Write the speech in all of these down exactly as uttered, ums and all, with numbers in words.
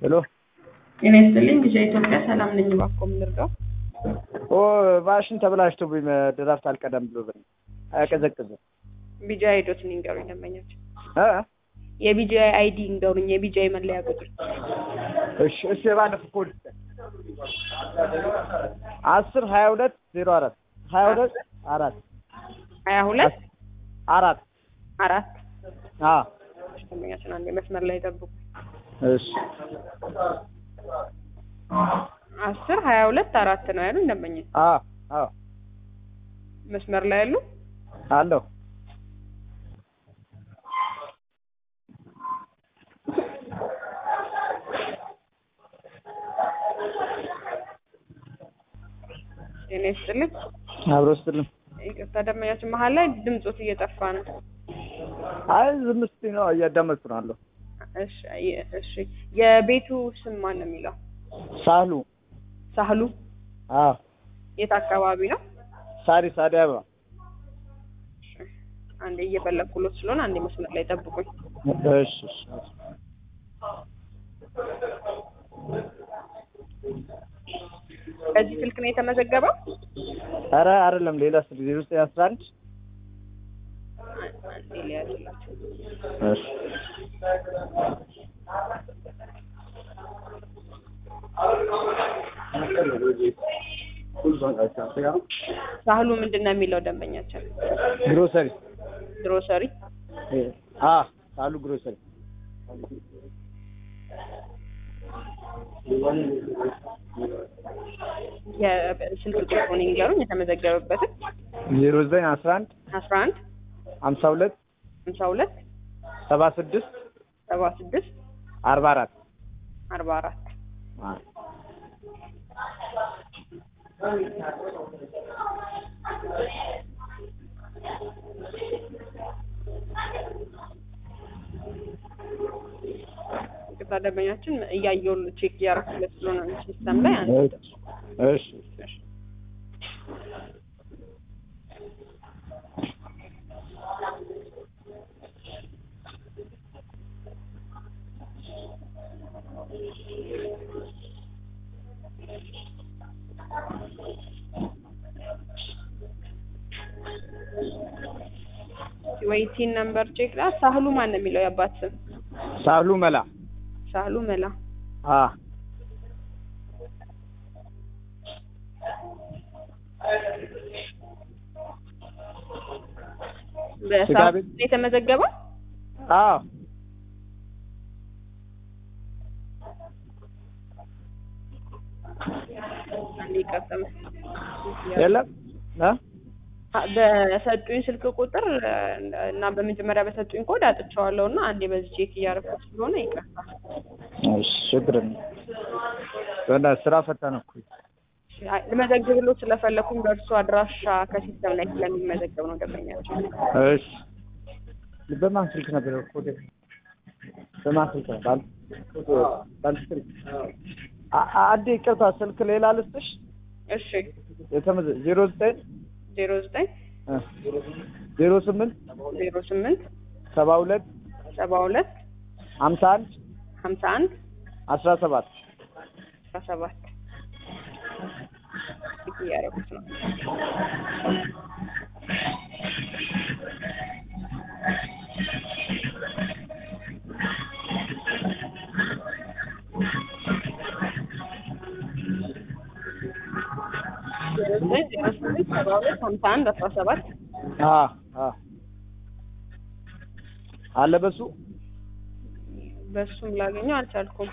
ሄሎ ጤና ይስጥልኝ ጊዜ ኢትዮጵያ ሰላም ነኝ ባኮ ምንርዳው ኦ ማሽን ተበላሽቶብኝ ድራፍት አልቀደም ብሎ ብኝ አያቀዘቅዝም ቢጂአይ አይዶትን ይንገሩኝ ደንበኞች እ የቢጂአይ አይዲ ይንገሩኝ የቢጂአይ መለያ ቁጥር እሺ እሺ ባለፈው ኮድ አስር ሀያ ሁለት ዜሮ አራት ሀያ ሁለት አራት ሀያ ሁለት አራት አራት አ ደንበኛችን አንዴ መስመር ላይ ጠብቁ እሺ አስር ሀያ ሁለት አራት ነው ያሉኝ ደንበኛ አ አ መስመር ላይ ያሉ አለው እኔ ስልክ አብሮስትልም ይቅርታ ደንበኛችን መሀል ላይ ድምጾት እየጠፋ ነው አይ ዝም ስትይ ነው እያዳመጥኩ ነው አለው እሺ እሺ የቤቱ ስም ማን ነው የሚለው ሳህሉ ሳህሉ አ የት አካባቢ ነው ሳሪስ አዲያባ አንዴ እየፈለኩሎት ስለሆነ አንዴ መስመር ላይ ጠብቁኝ እሺ እሺ እዚህ ስልክ ነው የተመዘገበው አረ አይደለም ሌላ ስልክ ዜሮ ዘጠኝ አስራ አንድ አንዴ ሊያዝላችሁ እሺ ሳህሉ ምንድነው የሚለው ደንበኛችን ግሮሰሪ ግሮሰሪ አ ሳህሉ ግሮሰሪ የስልክ ቁጥሩን ይንገሩኝ የተመዘገበበትን ዜሮ ዘጠኝ አስራ አንድ አስራ አንድ ሀምሳ ሁለት ሀምሳ ሁለት ሰባ ስድስት ሰባ ስድስት አርባ አራት አርባ አራት ደንበኛችን እያየሁ ቼክ እያደረኩለት ስለሆነ ሲስተም ላይ አንተ እሺ እሺ ወይቲን ነምበር ቼክ ላ ሳህሉ ማን ነው የሚለው ያባት ስም ሳህሉ መላ ሳህሉ መላ አ በሳህሉ የተመዘገበው አ አንዴ ቀጠመ የለም አ በሰጡኝ ስልክ ቁጥር እና በመጀመሪያ በሰጡኝ ኮድ አጥቻለሁና አንዴ በዚህ ቼክ እያደረኩት ስለሆነ ይቅርታ እሺ ችግርም ወንዳ ስራ ፈታነኩ ለመዘግብሎ ስለፈለኩኝ በእርሱ አድራሻ ከሲስተም ላይ ስለሚመዘገብ ነው ደንበኛችን እሺ በማን ስልክ ነበር ኮድ በማን ስልክ ባል ባል ስልክ አዲ ይቅርታ ስልክ ሌላ ልስጥሽ እሺ የተመዘ ዜሮ ዘጠኝ ዜሮ ዘጠኝ ዜሮ ስምንት ዜሮ ስምንት ሰባ ሁለት ሰባ ሁለት ሀምሳ አንድ ሀምሳ አንድ አስራ ሰባት አስራ ሰባት እያደረኩት ነው ሀምሳ አንድ አስራ ሰባት አ አ አለ በሱ በሱም ላገኘው አልቻልኩም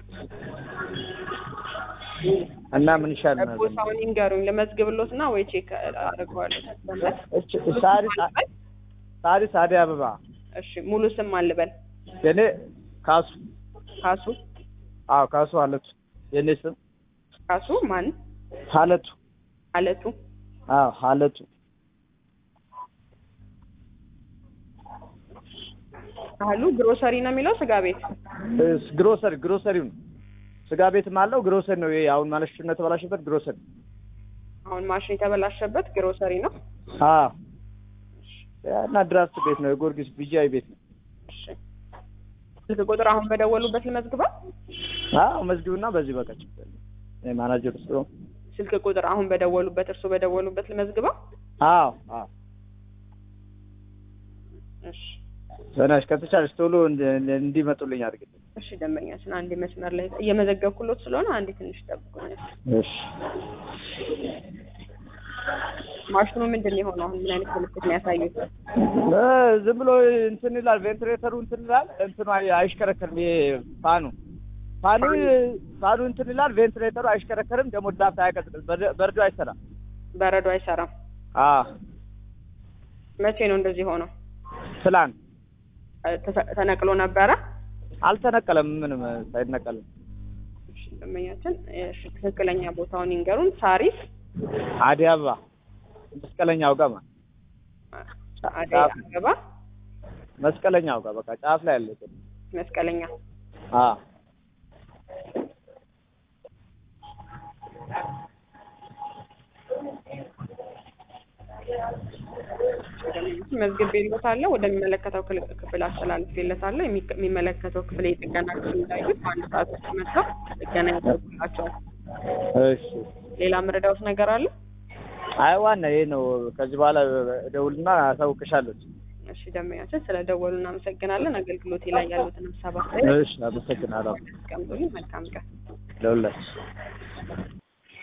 እና ምን ይሻላል ቦታውን ይንገሩኝ ለመዝግብሎትና ወይ ቼክ አደርገዋለሁ እሺ ሳሪስ ሳሪስ አዲስ አበባ እሺ ሙሉ ስም አልበል የኔ ካሱ ካሱ አዎ ካሱ አለቱ የኔ ስም ካሱ ማን ሀለቱ ሀለቱ አዎ ሀለቱ አሉ ግሮሰሪ ነው የሚለው ስጋ ቤት እስ ግሮሰሪ ግሮሰሪው ስጋ ቤትም አለው ግሮሰሪ ነው ይሄ አሁን ማለሽነት ተበላሽበት ግሮሰሪ አሁን ማሽን የተበላሸበት ግሮሰሪ ነው አዎ እና ድራፍት ቤት ነው የጎርጊስ ቢጂአይ ቤት ነው እሺ ስልክ ቁጥር አሁን በደወሉበት ልመዝግባ አዎ መዝግቡና በዚህ በቃ ችግር የማናጀር እሱ ስልክ ቁጥር አሁን በደወሉበት እርሱ በደወሉበት ልመዝግበው? አዎ አዎ እሺ በናሽ ከተቻለሽ ቶሎ እንዲመጡልኝ አድርግልኝ። እሺ ደንበኛችን አንዴ መስመር ላይ እየመዘገብኩሎት ስለሆነ አንዴ ትንሽ ጠብቁኝ። እሺ ማሽኑ ምንድን ነው የሆነው? አሁን ምን አይነት ምልክት ነው ያሳየው? ዝም ብሎ እንትን ይላል ቬንትሬተሩ እንትን ይላል እንትኑ አይሽከረከርም። ይሄ ፋኑ ፋኑ ፋኑ እንትን ይላል ቬንትሬተሩ አይሽከረከርም። ደግሞ ዳፍታ አይቀጥልም። በረዶ አይሰራም። በረዶ አይሰራም። አዎ መቼ ነው እንደዚህ ሆነው? ትላንት ተነቅሎ ነበረ? አልተነቀለም። ምንም ሳይነቀልም። እሺ ደንበኛችን እሺ ትክክለኛ ቦታውን ይንገሩን። ሳሪስ አዲስ አበባ መስቀለኛው ጋር ማለት አዲስ አበባ መስቀለኛው ጋር በቃ ጫፍ ላይ ያለ መስቀለኛ። አዎ መዝግቤልዎታለሁ። ወደሚመለከተው ክፍል አስተላልፌለታለሁ። የሚመለከተው ክፍል የጥገና ክፍል እንዳይሉት በአንድ ሰዓት ውስጥ መጥተው ጥገና ያደርጉላቸዋል። እሺ ሌላ መረዳዎት ነገር አለ? አይ ዋና ይሄ ነው። ከዚህ በኋላ ደውልና አሳውቅሻለሁ። እሺ ደንበኛችን ስለደወሉ እናመሰግናለን። አገልግሎቴ ላይ ያሉትን ሀሳብ አስተያየት እሺ አመሰግናለሁ። መልካም ቀን። ለሁላችሁ